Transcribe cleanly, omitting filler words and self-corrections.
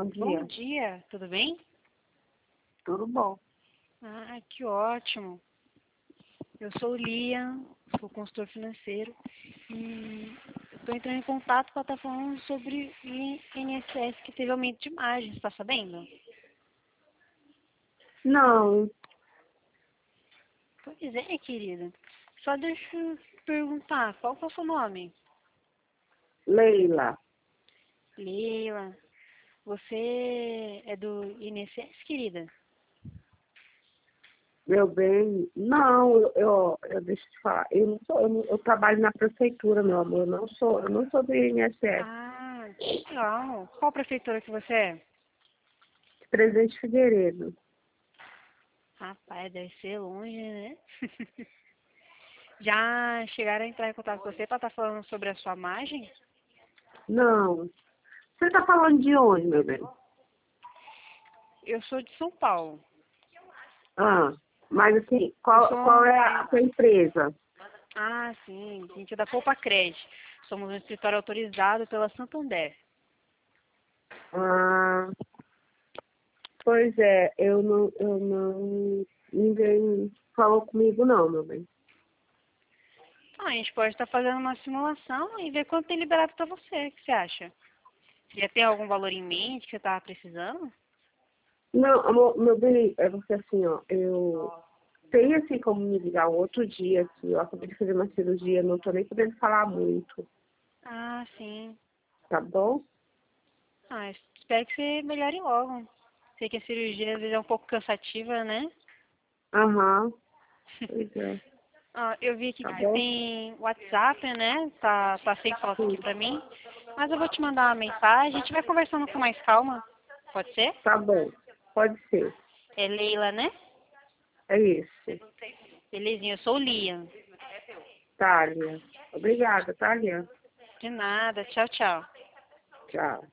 Bom Bom dia. dia, tudo bem? Tudo bom? Ah, que ótimo. Eu sou o Liam, sou consultor financeiro e estou entrando em contato para estar falando sobre o INSS que teve aumento de margem, está sabendo? Não, Pois é, querida. Só deixa eu perguntar, qual que é o seu nome? Leila. Leila. Você é do INSS, querida? Meu bem, não, deixa eu te falar, eu não sou, eu trabalho na prefeitura, meu amor, eu não sou do INSS, Ah, que legal. Qual prefeitura que você é? de Presidente Figueiredo. Rapaz, deve ser longe, né? Já chegaram a entrar em contato com você para estar falando sobre a sua margem? Não, você tá falando de onde, meu bem? Eu sou de São Paulo. Ah, mas assim, Eu qual sou. é a sua empresa? Ah, sim, a gente é da Poupa Cred. Somos um escritório autorizado pela Santander. Ah, pois é, ninguém falou comigo não, meu bem. Ah, a gente pode estar fazendo uma simulação e ver quanto tem liberado para você. O que você acha? Você já tem algum valor em mente que você estava precisando? Não, amor, meu bem, é porque assim, ó, eu tenho assim como me ligar um outro dia, que eu acabei de fazer uma cirurgia, não tô nem podendo falar muito, Ah, sim. tá bom? Ah, espero que você melhore logo. Sei que a cirurgia às vezes é um pouco cansativa, né? Aham, pois é, Ah, eu vi aqui tá que você bom? tem WhatsApp, né? Tá sem foto aqui Sim, pra mim. Mas eu vou te mandar uma mensagem. A gente vai conversando com mais calma. Pode ser? tá bom, pode ser, É Leila, né? é isso. Belezinha, eu sou o Liam. Tá, Lia. Obrigada, tá, Lia? De nada. Tchau, tchau. Tchau.